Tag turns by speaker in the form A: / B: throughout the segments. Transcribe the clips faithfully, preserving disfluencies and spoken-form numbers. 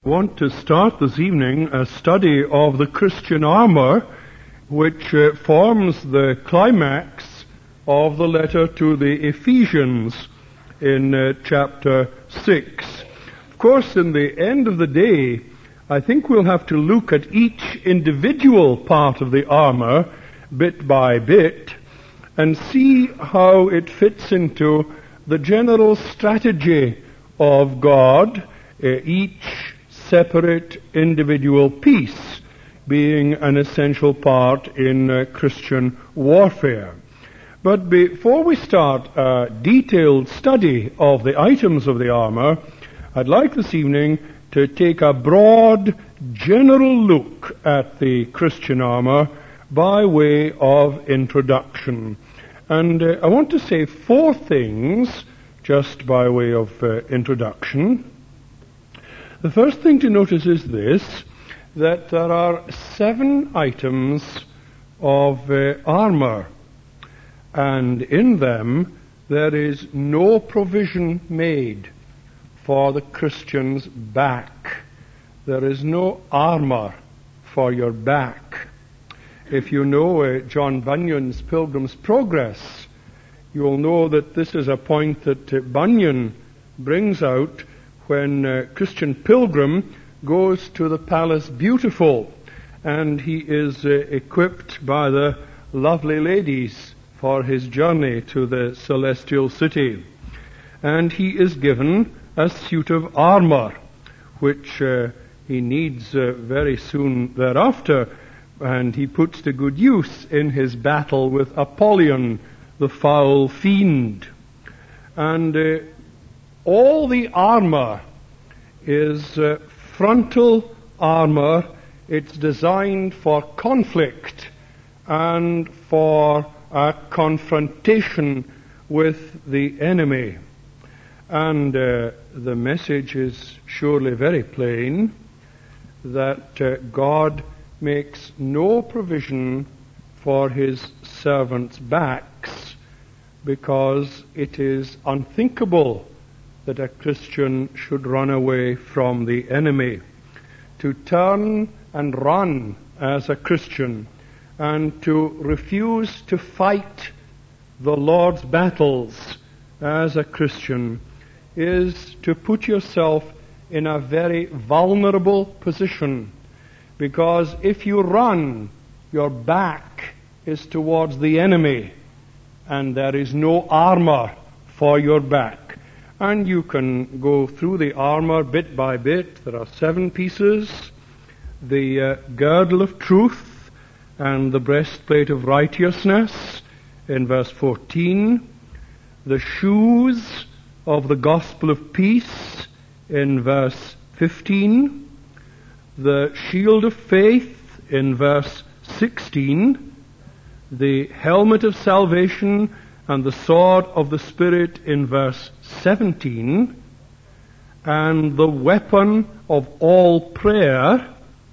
A: I want to start this evening a study of the Christian armor, which uh, forms the climax of the letter to the Ephesians in uh, chapter six. Of course, in the end of the day, I think we'll have to look at each individual part of the armor bit by bit and see how it fits into the general strategy of God, uh, each separate individual piece being an essential part in uh, Christian warfare. But before we start a detailed study of the items of the armor, I'd like this evening to take a broad, general look at the Christian armor by way of introduction. And uh, I want to say four things just by way of uh, introduction. The first thing to notice is this, that there are seven items of uh, armor, and in them there is no provision made for the Christian's back. There is no armor for your back. If you know uh, John Bunyan's Pilgrim's Progress, you will know that this is a point that uh, Bunyan brings out when uh, Christian Pilgrim goes to the Palace Beautiful, and he is uh, equipped by the lovely ladies for his journey to the celestial city. And he is given a suit of armor, which uh, he needs uh, very soon thereafter, and he puts to good use in his battle with Apollyon, the foul fiend. And uh, all the armor is uh, frontal armor. It's designed for conflict and for a confrontation with the enemy. And uh, the message is surely very plain, that uh, God makes no provision for his servants' backs, because it is unthinkable that a Christian should run away from the enemy. To turn and run as a Christian and to refuse to fight the Lord's battles as a Christian is to put yourself in a very vulnerable position, because if you run, your back is towards the enemy and there is no armor for your back. And you can go through the armor bit by bit. There are seven pieces: the uh, girdle of truth and the breastplate of righteousness in verse fourteen, the shoes of the gospel of peace in verse fifteen, the shield of faith in verse sixteen, the helmet of salvation and the sword of the Spirit in verse seventeen, and the weapon of all prayer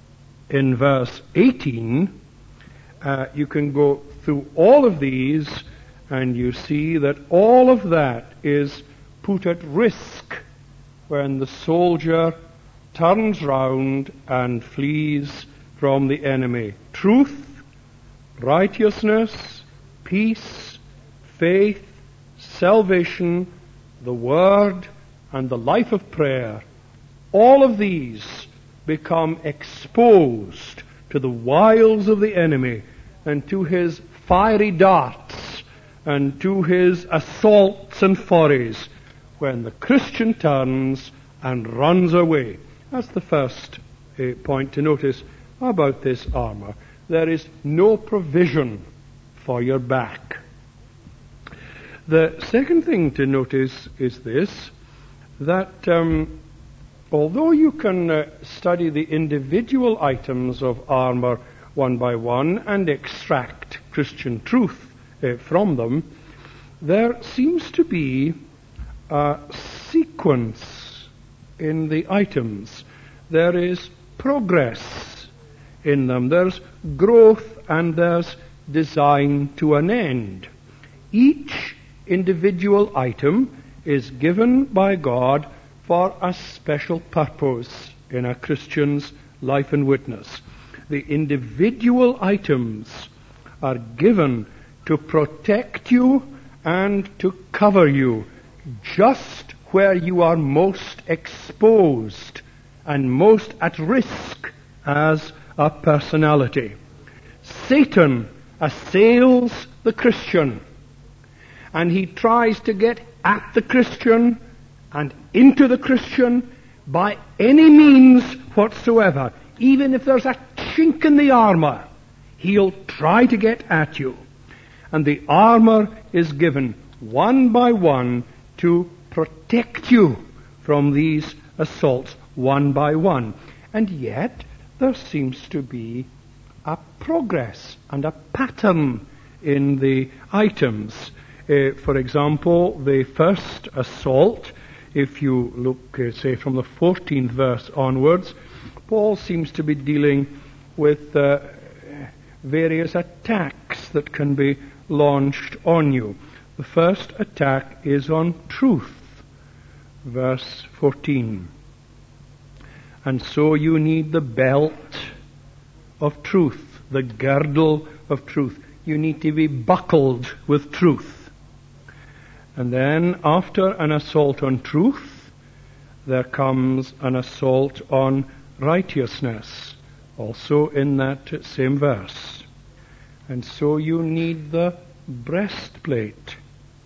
A: in verse eighteen. Uh, you can go through all of these and you see that all of that is put at risk when the soldier turns round and flees from the enemy. Truth, righteousness, peace, faith, salvation, the Word, and the life of prayer, all of these become exposed to the wiles of the enemy and to his fiery darts and to his assaults and forays when the Christian turns and runs away. That's the first uh, point to notice about this armor. There is no provision for your back. The second thing to notice is this, that um, although you can uh, study the individual items of armor one by one and extract Christian truth uh, from them, there seems to be a sequence in the items. There is progress in them. There's growth and there's design to an end. Each individual item is given by God for a special purpose. in a Christian's life and witness. The individual items are given to protect you and to cover you just where you are most exposed and most at risk as a personality. Satan assails the Christian, and he tries to get at the Christian and into the Christian by any means whatsoever. Even if there's a chink in the armor, he'll try to get at you. And the armor is given one by one to protect you from these assaults, one by one. And yet, there seems to be a progress and a pattern in the items. Uh, for example, the first assault, if you look, uh, say, from the fourteenth verse onwards, Paul seems to be dealing with uh, various attacks that can be launched on you. The first attack is on truth, verse fourteen. And so you need the belt of truth, the girdle of truth. You need to be buckled with truth. And then, after an assault on truth, there comes an assault on righteousness, also in that same verse. And so you need the breastplate.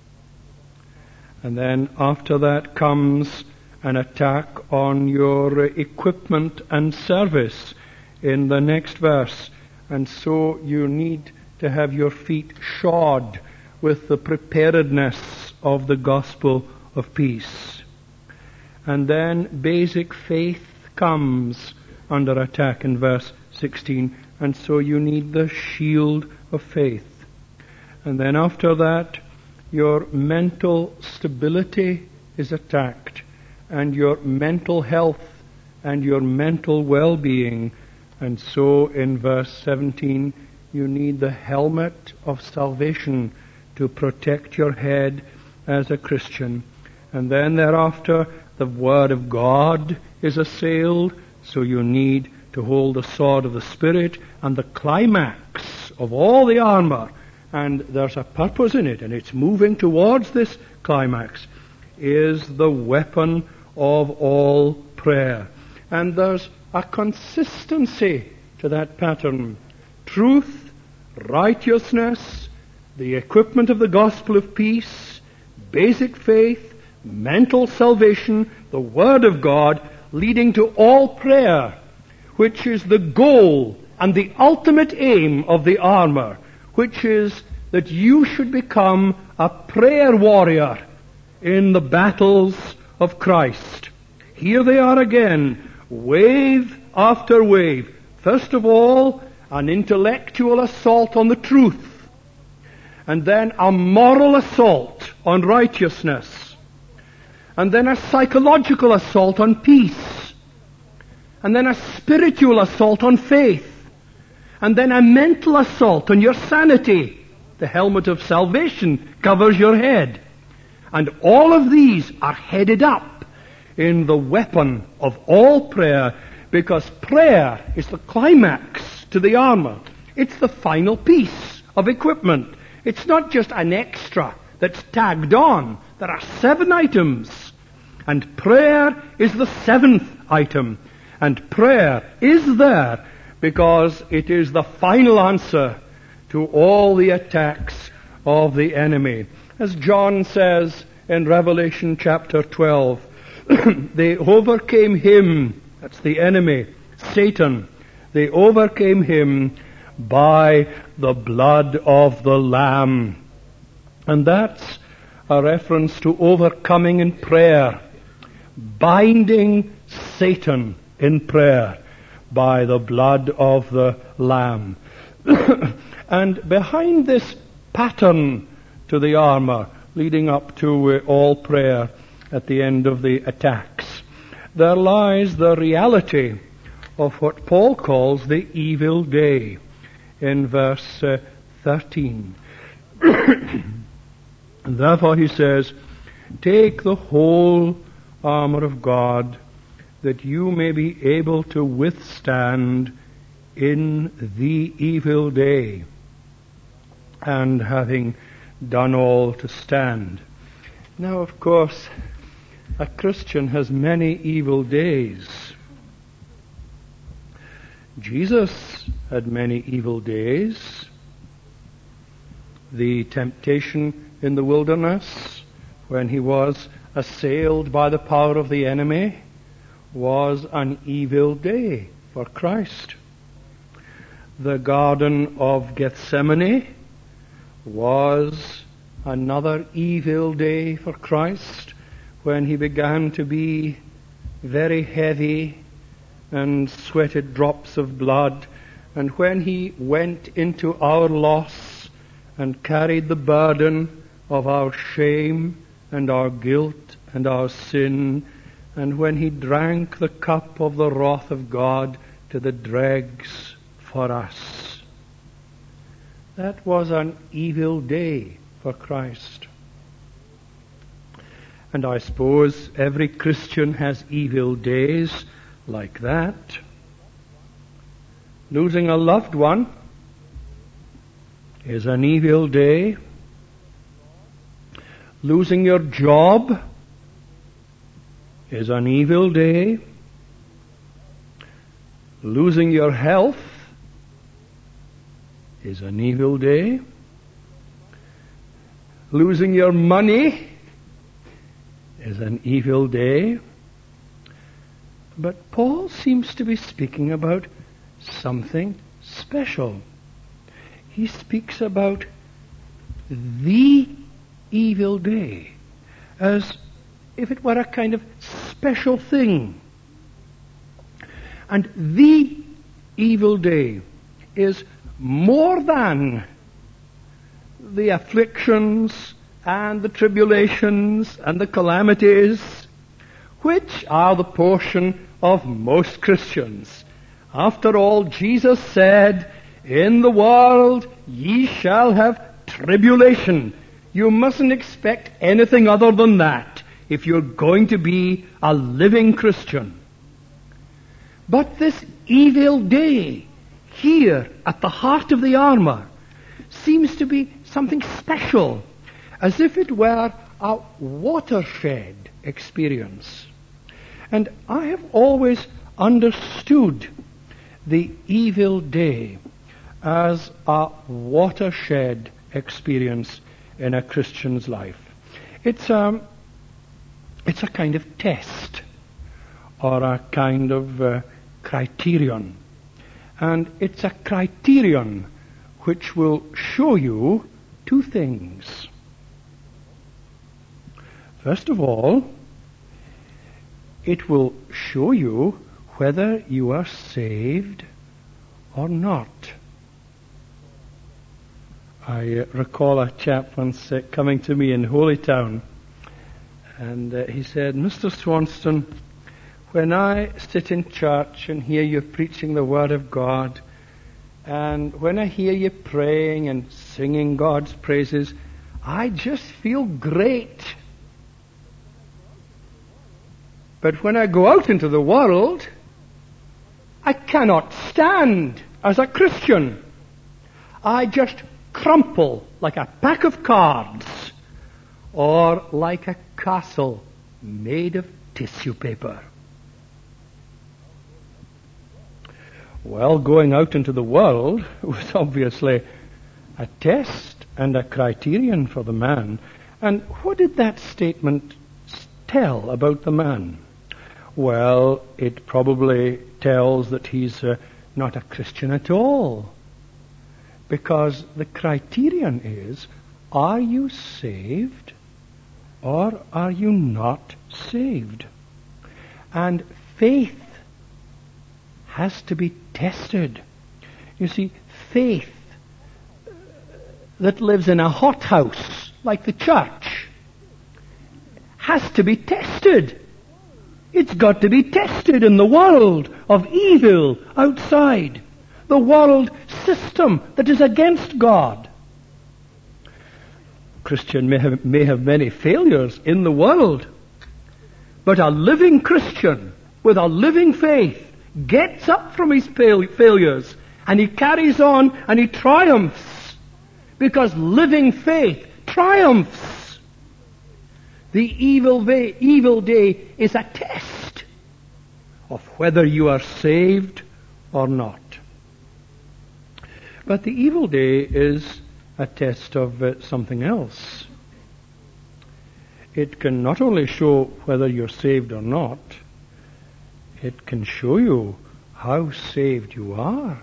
A: And then after that comes an attack on your equipment and service in the next verse. And so you need to have your feet shod with the preparedness of the gospel of peace. And then basic faith comes under attack in verse sixteen, and so you need the shield of faith. And then after that, your mental stability is attacked, and your mental health and your mental well-being. And so in verse seventeen, you need the helmet of salvation to protect your head as a Christian. And then thereafter, the Word of God is assailed, so you need to hold the sword of the Spirit, and the climax of all the armor, and there's a purpose in it, and it's moving towards this climax, is the weapon of all prayer. And there's a consistency to that pattern. Truth, righteousness, the equipment of the gospel of peace, basic faith, mental salvation, the Word of God, leading to all prayer, which is the goal and the ultimate aim of the armor, which is that you should become a prayer warrior in the battles of Christ. Here they are again, wave after wave. First of all, an intellectual assault on the truth, and then a moral assault on righteousness, and then a psychological assault on peace, and then a spiritual assault on faith, and then a mental assault on your sanity. The helmet of salvation covers your head. And all of these are headed up in the weapon of all prayer, because prayer is the climax to the armor. It's the final piece of equipment. It's not just an extra that's tagged on. There are seven items, and prayer is the seventh item. And prayer is there because it is the final answer to all the attacks of the enemy. As John says in Revelation chapter twelve, they overcame him, that's the enemy, Satan, they overcame him by the blood of the Lamb. And that's a reference to overcoming in prayer, binding Satan in prayer by the blood of the Lamb. And behind this pattern to the armor, leading up to uh, all prayer at the end of the attacks, there lies the reality of what Paul calls the evil day in verse uh, thirteen. Therefore he says, take the whole armor of God, that you may be able to withstand in the evil day, and having done all to stand. Now, of course, a Christian has many evil days. Jesus had many evil days. The temptation in the wilderness, when he was assailed by the power of the enemy, was an evil day for Christ. The Garden of Gethsemane was another evil day for Christ, when he began to be very heavy and sweated drops of blood, and when he went into our loss and carried the burden of our shame and our guilt and our sin, and when he drank the cup of the wrath of God to the dregs for us. That was an evil day for Christ. And I suppose every Christian has evil days like that. Losing a loved one is an evil day. Losing your job is an evil day. Losing your health is an evil day. Losing your money is an evil day. But Paul seems to be speaking about something special. He speaks about the evil day as if it were a kind of special thing. And the evil day is more than the afflictions and the tribulations and the calamities, which are the portion of most Christians. After all, Jesus said, "In the world ye shall have tribulation." You mustn't expect anything other than that if you're going to be a living Christian. But this evil day, here at the heart of the armor, seems to be something special, as if it were a watershed experience. And I have always understood the evil day as a watershed experience in a Christian's life. It's a, it's a kind of test, or a kind of uh, criterion. And it's a criterion which will show you two things. First of all, it will show you whether you are saved or not. I uh, recall a chap once uh, coming to me in Holytown, and uh, he said, "Mister Swanston, when I sit in church and hear you preaching the Word of God, and when I hear you praying and singing God's praises, I just feel great. But when I go out into the world, I cannot stand as a Christian. I just crumple like a pack of cards, or like a castle made of tissue paper." Well, going out into the world was obviously a test and a criterion for the man. And what did that statement tell about the man? Well, it probably tells that he's uh, not a Christian at all. Because the criterion is, are you saved or are you not saved? And faith has to be tested. You see, faith that lives in a hothouse like the church has to be tested. It's got to be tested in the world of evil outside, the world system that is against God. A Christian may have, may have many failures in the world, but a living Christian with a living faith, gets up from his fail- failures, and he carries on and he triumphs, because living faith triumphs. The evil, va- evil day is a test of whether you are saved or not. But the evil day is a test of uh, something else. It can not only show whether you're saved or not, it can show you how saved you are.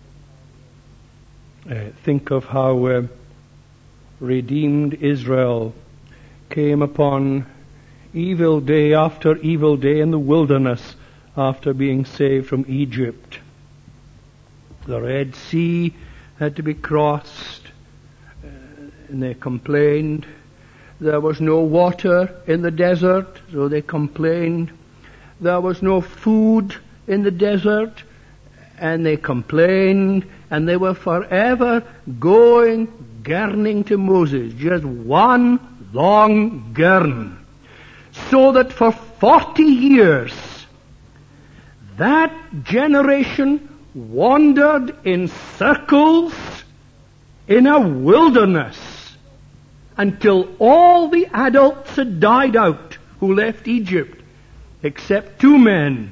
A: Uh, think of how uh, redeemed Israel came upon evil day after evil day in the wilderness after being saved from Egypt. The Red Sea had to be crossed, uh, and they complained. There was no water in the desert, so they complained. There was no food in the desert, and they complained, and they were forever going, gurning to Moses, just one long gurn. So that for forty years, that generation wandered in circles in a wilderness until all the adults had died out who left Egypt, except two men,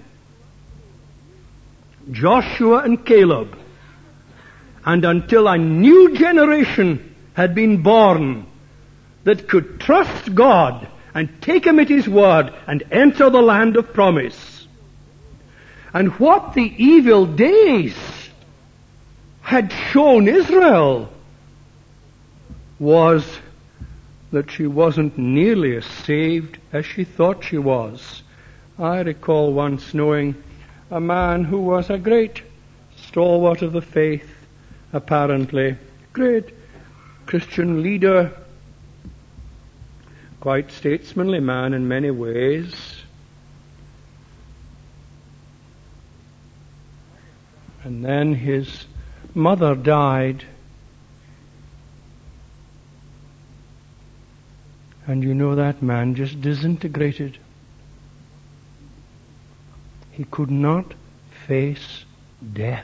A: Joshua and Caleb, and until a new generation had been born that could trust God and take Him at His word and enter the land of promise. And what the evil days had shown Israel was that she wasn't nearly as saved as she thought she was. I recall once knowing a man who was a great stalwart of the faith, apparently, great Christian leader, quite statesmanly man in many ways. And then his mother died. And you know, that man just disintegrated. He could not face death.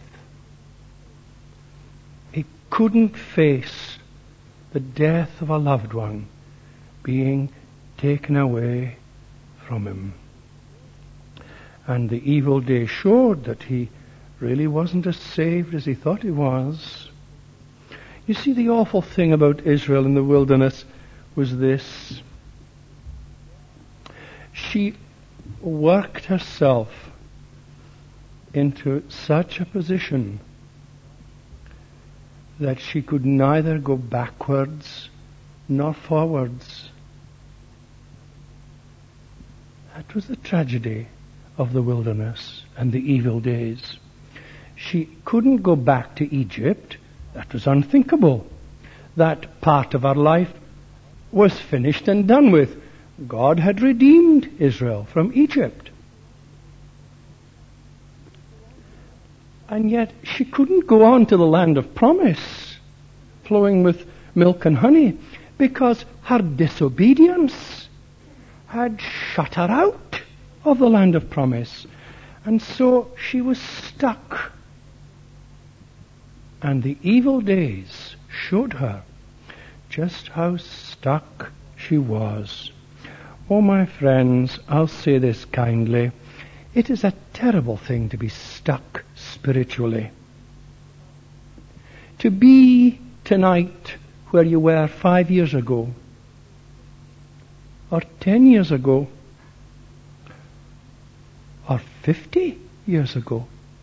A: He couldn't face the death of a loved one being taken away from him. And the evil day showed that he really wasn't as saved as he thought he was. You see, the awful thing about Israel in the wilderness was this. She worked herself into such a position that she could neither go backwards nor forwards. That was the tragedy of the wilderness and the evil days. She couldn't go back to Egypt. That was unthinkable. That part of her life was finished and done with. God had redeemed Israel from Egypt. And yet she couldn't go on to the land of promise, flowing with milk and honey, because her disobedience had shut her out of the land of promise. And so she was stuck. And the evil days showed her just how stuck she was. Oh, my friends, I'll say this kindly. It is a terrible thing to be stuck spiritually. To be tonight where you were five years ago, or ten years ago, or fifty years ago,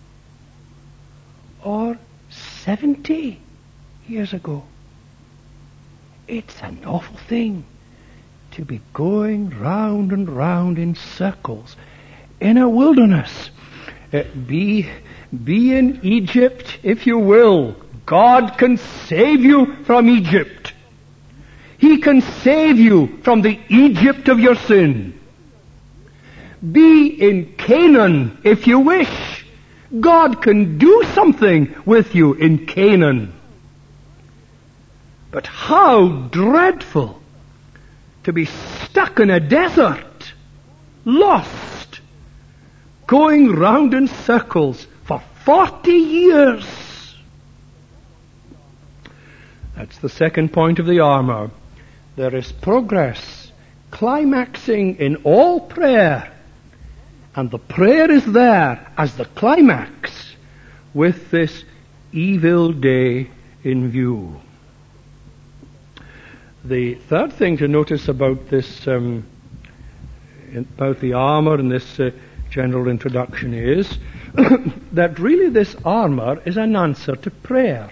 A: or seventy years ago. It's an awful thing to be going round and round in circles in a wilderness. Uh, be, be in Egypt if you will. God can save you from Egypt. He can save you from the Egypt of your sin. Be in Canaan if you wish. God can do something with you in Canaan. But how dreadful to be stuck in a desert, lost, going round in circles for forty years. That's the second point of the armor. There is progress, climaxing in all prayer. And the prayer is there as the climax with this evil day in view. The third thing to notice about this, um, about the armor in this uh, general introduction is that really this armor is an answer to prayer.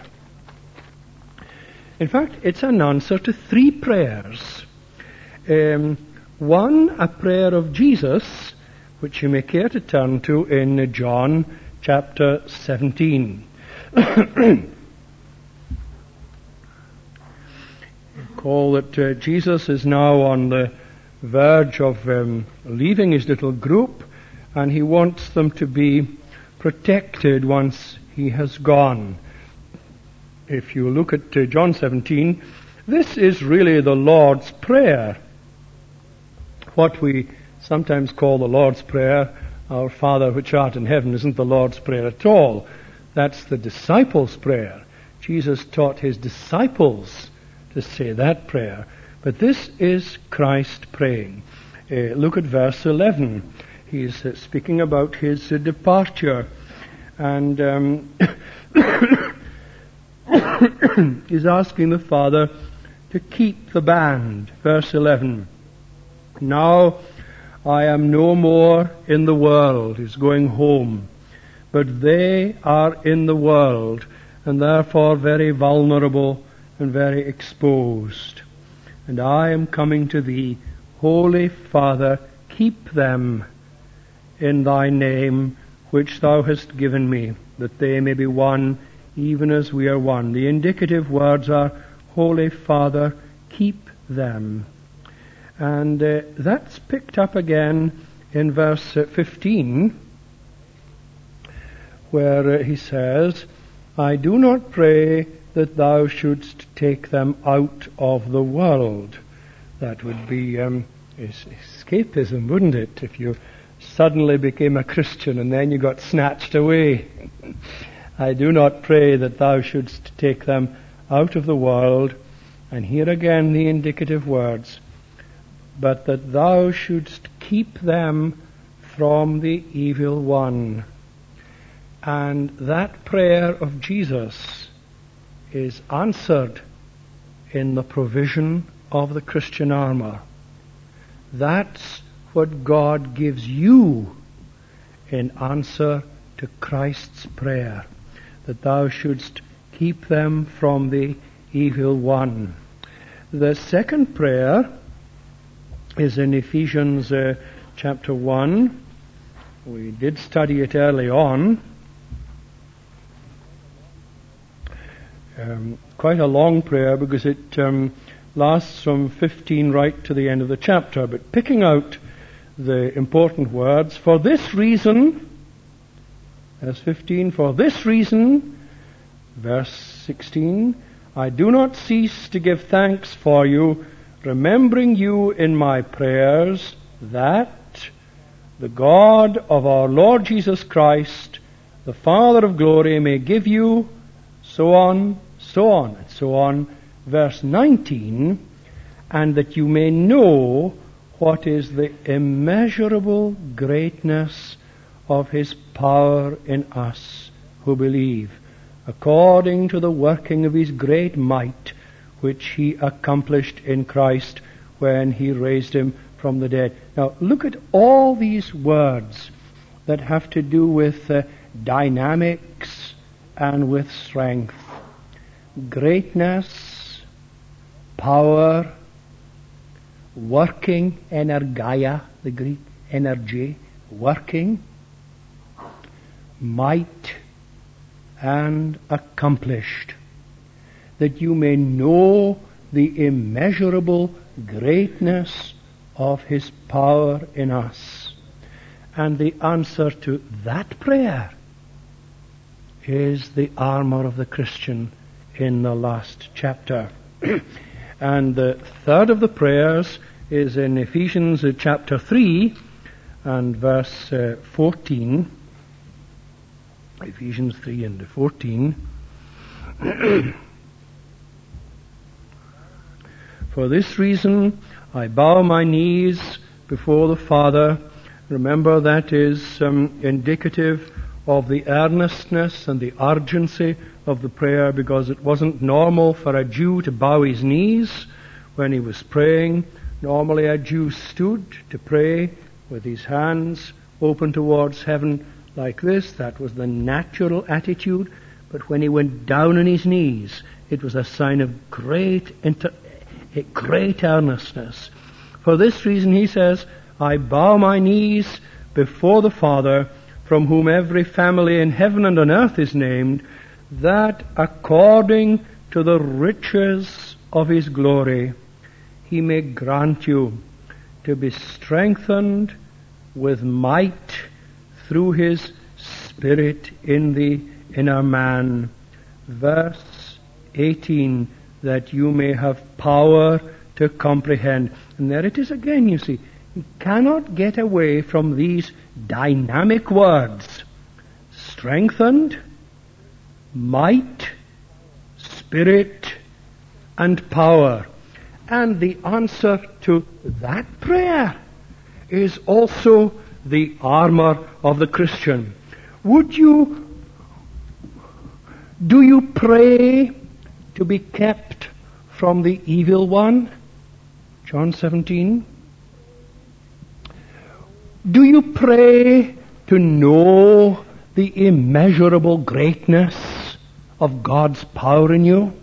A: In fact, it's an answer to three prayers. Um, one, a prayer of Jesus, which you may care to turn to in John chapter seventeen. Recall that uh, Jesus is now on the verge of um, leaving his little group, and he wants them to be protected once he has gone. If you look at uh, John seventeen, this is really the Lord's Prayer. What we sometimes call the Lord's Prayer, Our Father which art in heaven, isn't the Lord's Prayer at all. That's the disciples' prayer. Jesus taught his disciples to say that prayer. But this is Christ praying. Uh, look at verse eleven. He's uh, speaking about his uh, departure. And um, he's asking the Father to keep the band. Verse eleven. Now I am no more in the world. He's going home. But they are in the world, and therefore very vulnerable and very exposed. And I am coming to thee. Holy Father, keep them in thy name, which thou hast given me, that they may be one, even as we are one. The indicative words are, Holy Father, keep them. And uh, that's picked up again in verse uh, fifteen, where uh, he says, I do not pray that thou shouldst take them out of the world. That would be um, escapism, wouldn't it? If you suddenly became a Christian and then you got snatched away. I do not pray that thou shouldst take them out of the world. And here again the indicative words, but that thou shouldst keep them from the evil one. And that prayer of Jesus is answered in the provision of the Christian armor. That's what God gives you in answer to Christ's prayer, that thou shouldst keep them from the evil one. The second prayer is in Ephesians uh, chapter one. We did study it early on. Um, quite a long prayer because it um, lasts from fifteen right to the end of the chapter. But picking out the important words, for this reason, verse fifteen, for this reason, verse sixteen, I do not cease to give thanks for you, remembering you in my prayers, that the God of our Lord Jesus Christ, the Father of glory, may give you, so on, so on, and so on. Verse nineteen, and that you may know what is the immeasurable greatness of his power in us who believe, according to the working of his great might, which he accomplished in Christ when he raised him from the dead. Now, look at all these words that have to do with uh, dynamics and with strength. Greatness, power, working, energia, the Greek energy, working, might, and accomplished, that you may know the immeasurable greatness of his power in us. And the answer to that prayer is the armor of the Christian in the last chapter. And the third of the prayers is in Ephesians chapter three, and verse uh, fourteen. Ephesians three and fourteen. For this reason I bow my knees before the Father. Remember, that is um, indicative of the earnestness and the urgency of the prayer, because it wasn't normal for a Jew to bow his knees when he was praying. Normally a Jew stood to pray with his hands open towards heaven like this. That was the natural attitude. But when he went down on his knees, it was a sign of great inter- great earnestness. For this reason, he says, I bow my knees before the Father, from whom every family in heaven and on earth is named, that according to the riches of his glory, he may grant you to be strengthened with might through his Spirit in the inner man. Verse eighteen, that you may have power to comprehend. And there it is again, you see. You cannot get away from these dynamic words. Strengthened, might, Spirit, and power. And the answer to that prayer is also the armor of the Christian. Would you, do you pray to be kept from the evil one? John seventeen. Do you pray to know the immeasurable greatness of God's power in you?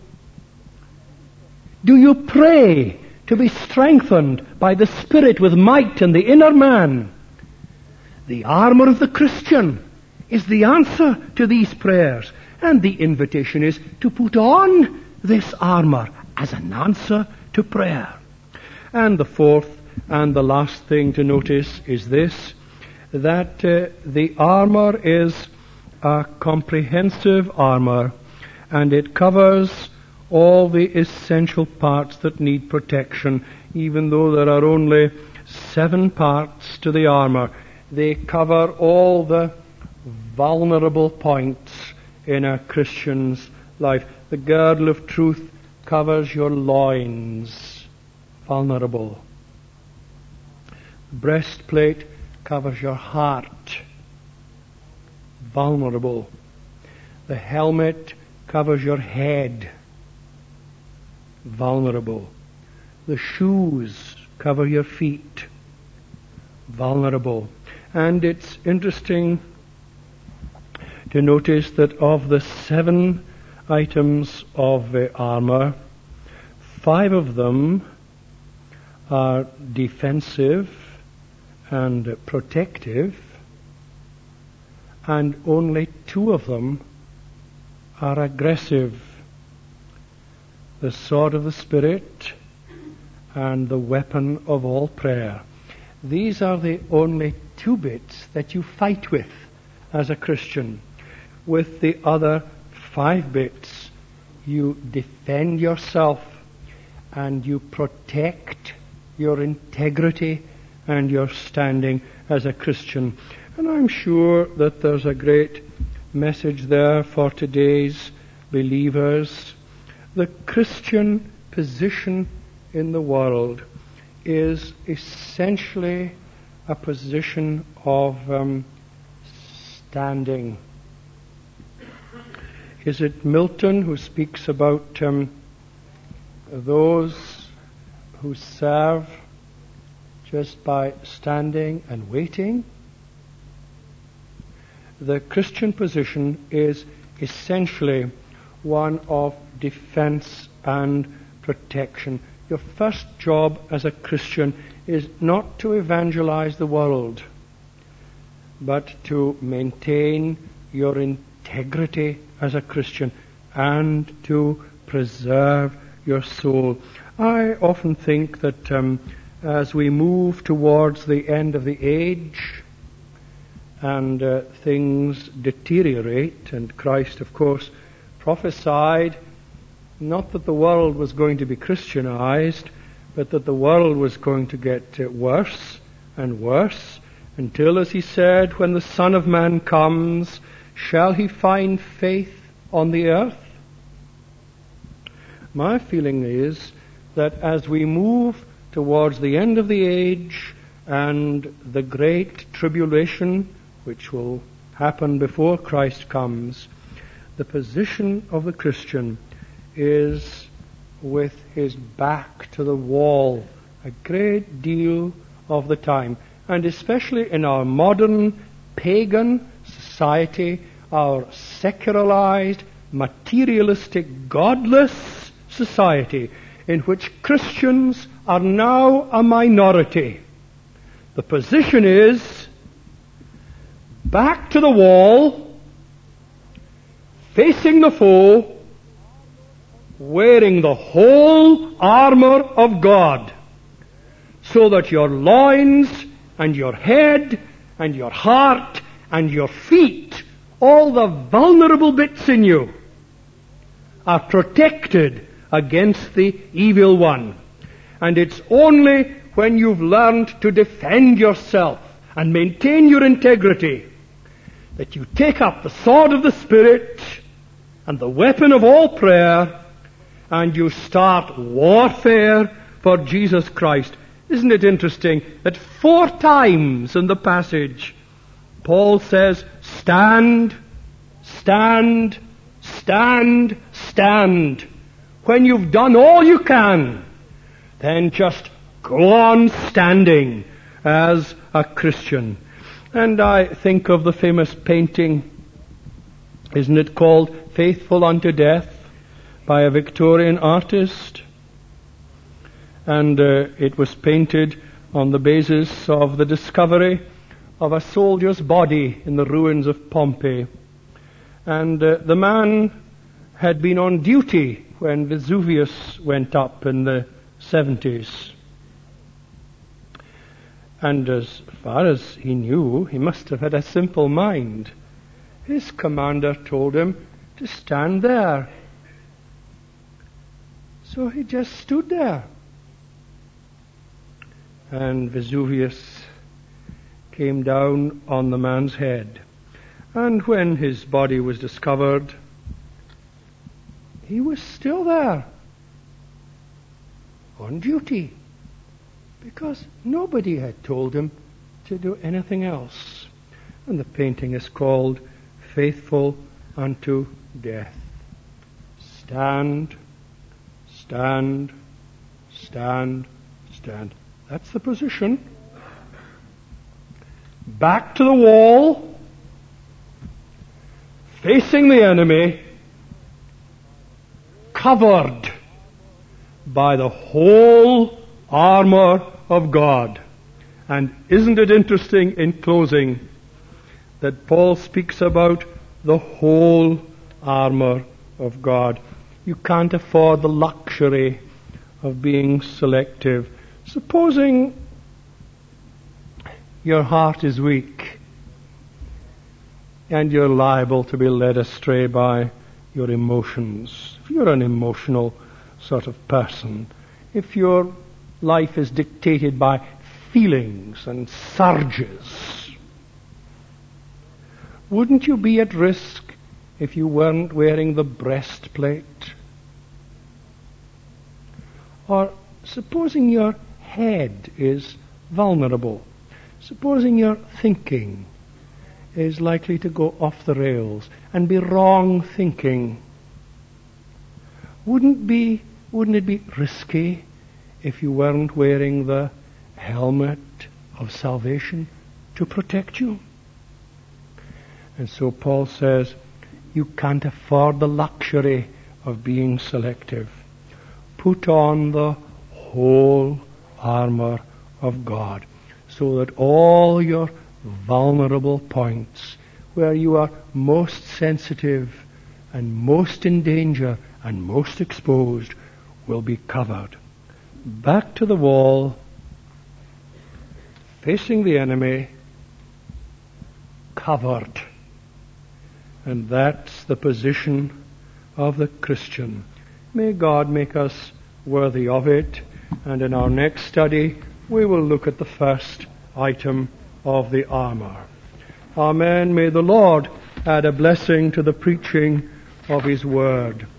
A: Do you pray to be strengthened by the Spirit with might in the inner man? The armor of the Christian is the answer to these prayers. And the invitation is to put on this armor as an answer to prayer. And the fourth and the last thing to notice is this, that uh, the armor is a comprehensive armor, and it covers all the essential parts that need protection. Even though there are only seven parts to the armor, they cover all the vulnerable points in a Christian's life. The girdle of truth covers your loins, vulnerable. The breastplate covers your heart, vulnerable. The helmet covers your head, vulnerable. The shoes cover your feet, vulnerable. And it's interesting to notice that of the seven items of the armor, five of them are defensive and protective, and only two of them are aggressive. The sword of the Spirit and the weapon of all prayer. These are the only two bits that you fight with as a Christian. With the other five bits, you defend yourself and you protect your integrity and your standing as a Christian. And I'm sure that there's a great message there for today's believers. The Christian position in the world is essentially a position of um, standing. Is it Milton who speaks about um, those who serve just by standing and waiting? The Christian position is essentially one of defense and protection. Your first job as a Christian is not to evangelize the world, but to maintain your integrity as a Christian and to preserve your soul. I often think that um, as we move towards the end of the age and uh, things deteriorate, and Christ, of course, prophesied not that the world was going to be Christianized, but that the world was going to get uh, worse and worse, until, as he said, when the Son of Man comes, shall he find faith on the earth? My feeling is that as we move towards the end of the age and the great tribulation, which will happen before Christ comes, the position of the Christian is with his back to the wall a great deal of the time. And especially in our modern pagan society, our secularized, materialistic, godless society, in which Christians are now a minority, the position is back to the wall, facing the foe, wearing the whole armor of God, so that your loins and your head and your heart and your feet, all the vulnerable bits in you, are protected against the evil one. And it's only when you've learned to defend yourself and maintain your integrity that you take up the sword of the Spirit and the weapon of all prayer and you start warfare for Jesus Christ. Isn't it interesting that four times in the passage Paul says, stand, stand, stand, stand. When you've done all you can, then just go on standing as a Christian. And I think of the famous painting, isn't it called Faithful Unto Death, by a Victorian artist? And uh, it was painted on the basis of the discovery of a soldier's body in the ruins of Pompeii. And uh, the man had been on duty when Vesuvius went up in the seventies. And as far as he knew, he must have had a simple mind. His commander told him to stand there. So he just stood there. And Vesuvius came down on the man's head. And when his body was discovered, he was still there, on duty, because nobody had told him to do anything else. And the painting is called Faithful Unto Death. Stand, stand, stand, stand. That's the position. Back to the wall, facing the enemy, covered by the whole armor of God. And isn't it interesting in closing that Paul speaks about the whole armor of God? You can't afford the luxury of being selective. Supposing your heart is weak and you're liable to be led astray by your emotions. If you're an emotional sort of person, if your life is dictated by feelings and surges, wouldn't you be at risk if you weren't wearing the breastplate? Or supposing your head is vulnerable, supposing your thinking is likely to go off the rails and be wrong thinking, wouldn't be wouldn't it be risky if you weren't wearing the helmet of salvation to protect you? And so Paul says, you can't afford the luxury of being selective. Put on the whole armor of God, so that all your vulnerable points, where you are most sensitive and most in danger and most exposed, will be covered. Back to the wall, facing the enemy, covered. And that's the position of the Christian. May God make us worthy of it. And in our next study, we will look at the first item of the armor. Amen. May the Lord add a blessing to the preaching of his word.